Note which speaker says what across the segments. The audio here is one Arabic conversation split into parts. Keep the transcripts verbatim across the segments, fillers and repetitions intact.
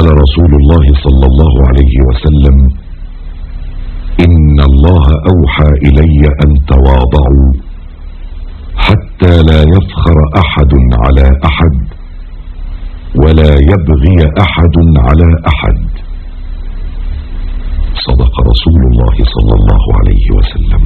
Speaker 1: قال رسول الله صلى الله عليه وسلم: إن الله أوحى إلي أن تواضعوا حتى لا يفخر أحد على أحد ولا يبغي أحد على أحد. صدق رسول الله صلى الله عليه وسلم.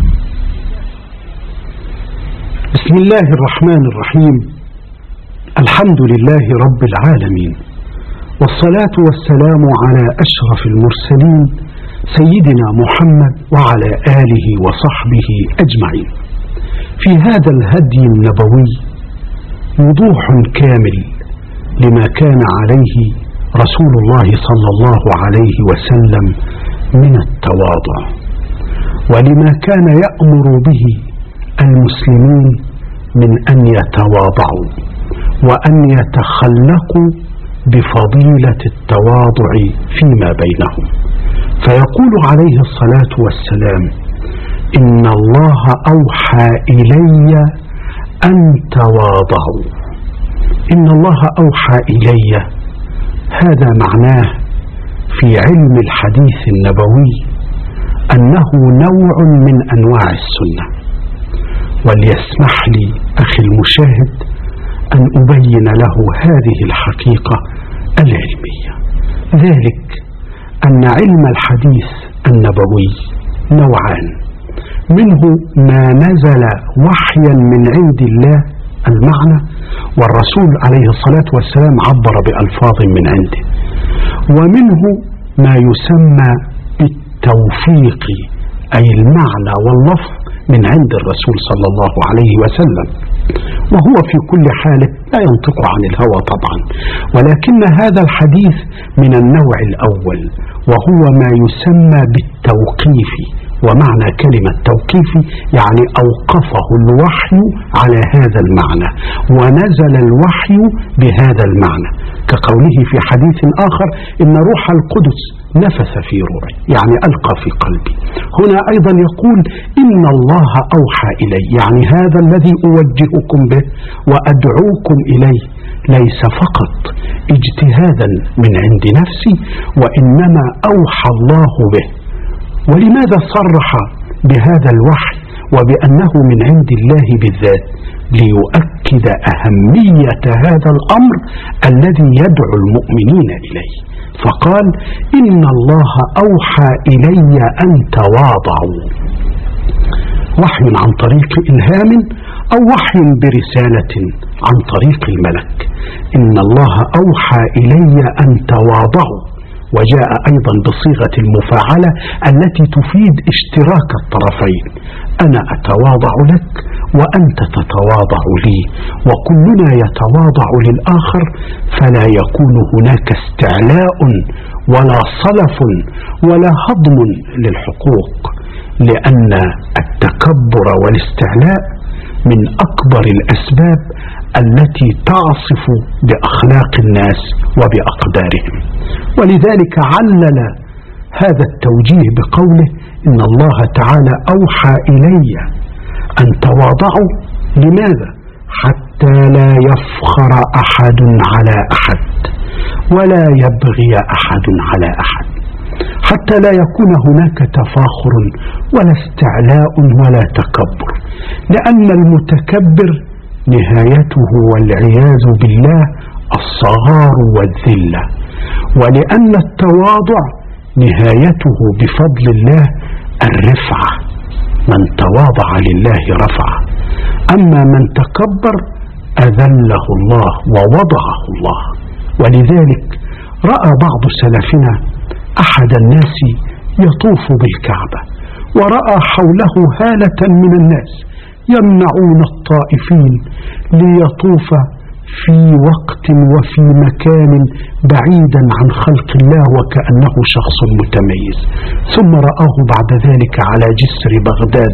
Speaker 2: بسم الله الرحمن الرحيم. الحمد لله رب العالمين، والصلاة والسلام على أشرف المرسلين سيدنا محمد وعلى آله وصحبه أجمعين. في هذا الهدي النبوي وضوح كامل لما كان عليه رسول الله صلى الله عليه وسلم من التواضع، ولما كان يأمر به المسلمين من أن يتواضعوا وأن يتخلقوا بفضيلة التواضع فيما بينهم. فيقول عليه الصلاة والسلام: إن الله أوحى إلي أن تواضعوا. إن الله أوحى إلي، هذا معناه في علم الحديث النبوي أنه نوع من أنواع السنة. وليسمح لي أخي المشاهد أن أبين له هذه الحقيقة العلمية، ذلك أن علم الحديث النبوي نوعان: منه ما نزل وحيا من عند الله المعنى، والرسول عليه الصلاة والسلام عبر بألفاظ من عنده، ومنه ما يسمى بالتوفيق، أي المعنى واللفظ من عند الرسول صلى الله عليه وسلم، وهو في كل حال لا ينطق عن الهوى طبعا، ولكن هذا الحديث من النوع الأول، وهو ما يسمى بالتوقيف. ومعنى كلمة توقيف يعني أوقفه الوحي على هذا المعنى ونزل الوحي بهذا المعنى، كقوله في حديث آخر: إن روح القدس نفث في روعي، يعني ألقى في قلبي. هنا أيضا يقول: إن الله أوحى إلي، يعني هذا الذي أوجهكم به وأدعوكم إليه ليس فقط اجتهادا من عند نفسي، وإنما أوحى الله به. ولماذا صرح بهذا الوحي وبأنه من عند الله بالذات؟ ليؤكد أهمية هذا الأمر الذي يدعو المؤمنين إليه، فقال: إن الله أوحى إلي أن تواضعوا. وحي عن طريق إلهام أو وحي برسالة عن طريق الملك. إن الله أوحى إلي أن تواضعوا، وجاء أيضا بصيغة المفاعلة التي تفيد اشتراك الطرفين: أنا أتواضع لك وأنت تتواضع لي، وكلنا يتواضع للآخر، فلا يكون هناك استعلاء ولا صلف ولا هضم للحقوق، لأن التكبر والاستعلاء من أكبر الأسباب التي تعصف بأخلاق الناس وبأقدارهم. ولذلك علل هذا التوجيه بقوله: إن الله تعالى أوحى إلي أن تواضعوا. لماذا؟ حتى لا يفخر أحد على أحد ولا يبغي أحد على أحد، حتى لا يكون هناك تفاخر ولا استعلاء ولا تكبر، لأن المتكبر نهايته والعياذ بالله الصغار والذلة، ولأن التواضع نهايته بفضل الله الرفعة. من تواضع لله رفعه، أما من تكبر أذله الله ووضعه الله. ولذلك رأى بعض سلفنا أحد الناس يطوف بالكعبة، ورأى حوله هالة من الناس يمنعون الطائفين ليطوف في وقت وفي مكان بعيدا عن خلق الله وكأنه شخص متميز. ثم رآه بعد ذلك على جسر بغداد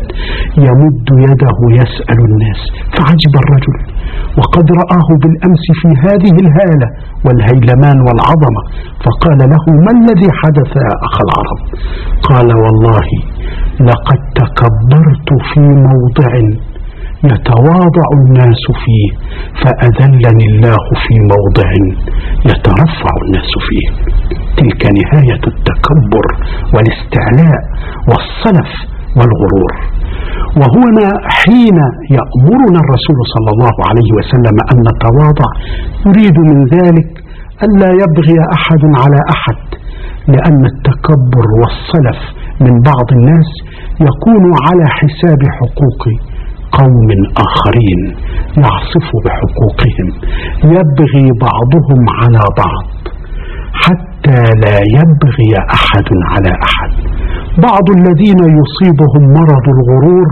Speaker 2: يمد يده يسأل الناس، فعجب الرجل، وقد رآه بالأمس في هذه الهالة والهيلمان والعظمة، فقال له: ما الذي حدث يا أخ العرب؟ قال: والله لقد تكبرت في موضع يتواضع الناس فيه فأذلني الله في موضع يترفع الناس فيه. تلك نهاية التكبر والاستعلاء والصلف والغرور. وهنا حين يأمرنا الرسول صلى الله عليه وسلم أن نتواضع يريد من ذلك ألا يبغي أحد على أحد، لأن التكبر والصلف من بعض الناس يكون على حساب حقوق قوم آخرين، يعصف بحقوقهم، يبغي بعضهم على بعض حتى لا يبغي أحد على أحد. بعض الذين يصيبهم مرض الغرور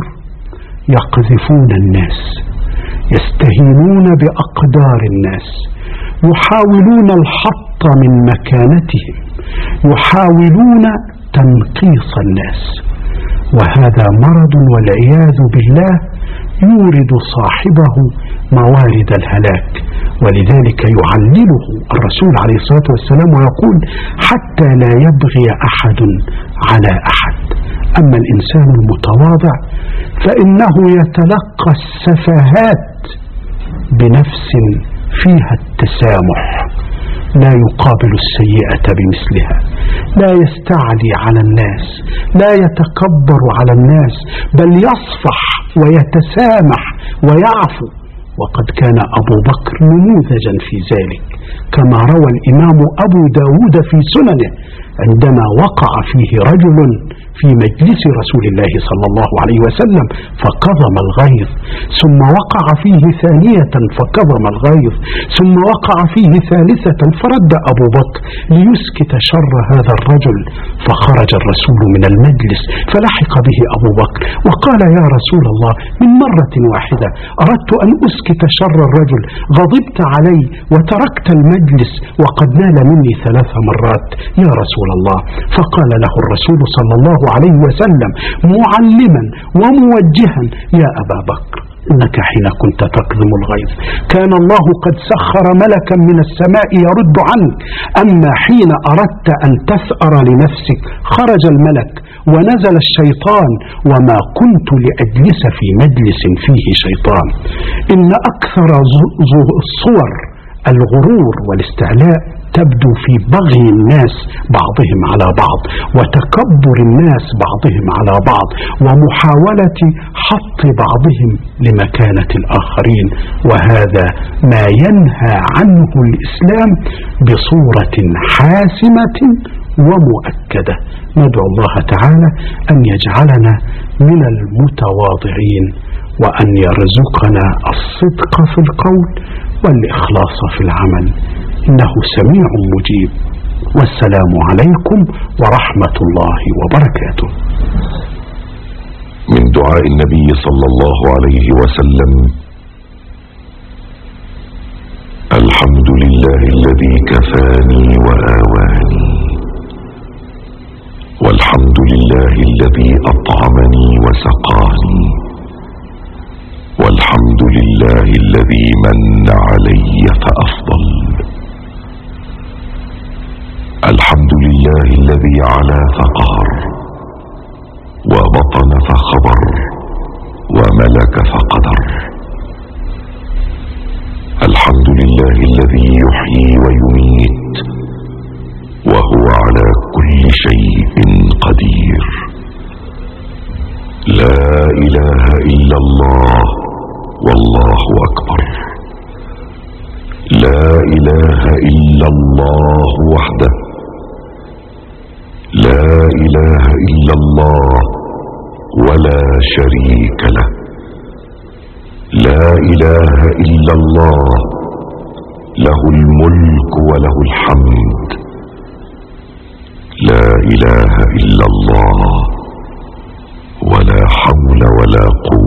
Speaker 2: يقذفون الناس، يستهينون بأقدار الناس، يحاولون الحط من مكانتهم، يحاولون تنقيص الناس، وهذا مرض والعياذ بالله يورد صاحبه موارد الهلاك. ولذلك يعلله الرسول عليه الصلاة والسلام ويقول حتى لا يبغي أحد على أحد. أما الإنسان المتواضع فإنه يتلقى السفاهات بنفس فيها التسامح، لا يقابل السيئة بمثلها، لا يستعلي على الناس، لا يتكبر على الناس، بل يصفح ويتسامح ويعفو. وقد كان أبو بكر نموذجا في ذلك، كما روى الإمام أبو داود في سننه عندما وقع فيه رجل في مجلس رسول الله صلى الله عليه وسلم فكظم الغيظ، ثم وقع فيه ثانية فكظم الغيظ، ثم وقع فيه ثالثة فرد أبو بكر ليسكت شر هذا الرجل، فخرج الرسول من المجلس فلحق به أبو بكر وقال يا رسول الله من مرة واحدة أردت أن أسكت شر الرجل، غضبت علي وتركت المجلس وقد نال مني ثلاث مرات يا رسول الله. فقال له الرسول صلى الله عليه وسلم معلما وموجها يا أبا بكر إنك حين كنت تكظم الغيظ كان الله قد سخر ملكا من السماء يرد عنك، أما حين أردت أن تثأر لنفسك خرج الملك ونزل الشيطان، وما كنت لأجلس في مجلس فيه شيطان. إن أكثر الصور الغرور والاستعلاء تبدو في بغي الناس بعضهم على بعض، وتكبر الناس بعضهم على بعض، ومحاولة حط بعضهم لمكانة الآخرين، وهذا ما ينهى عنه الإسلام بصورة حاسمة ومؤكدة. ندعو الله تعالى أن يجعلنا من المتواضعين، وأن يرزقنا الصدق في القول والإخلاص في العمل، إنه سميع مجيب. والسلام عليكم ورحمة الله وبركاته.
Speaker 1: من دعاء النبي صلى الله عليه وسلم: الحمد لله الذي كفاني وآواني، والحمد لله الذي أطعمني وسقاني، والحمد لله الذي من علي فأفضل، الحمد لله الذي علا فقهر، وبطن فخبر، وملك فقدر، الحمد لله الذي يحيي ويميت وهو على كل شيء قدير، لا إله إلا الله والله أكبر، لا إله إلا الله وحده، لا إله إلا الله ولا شريك له، لا إله إلا الله له الملك وله الحمد، لا إله إلا الله ولا حول ولا قوة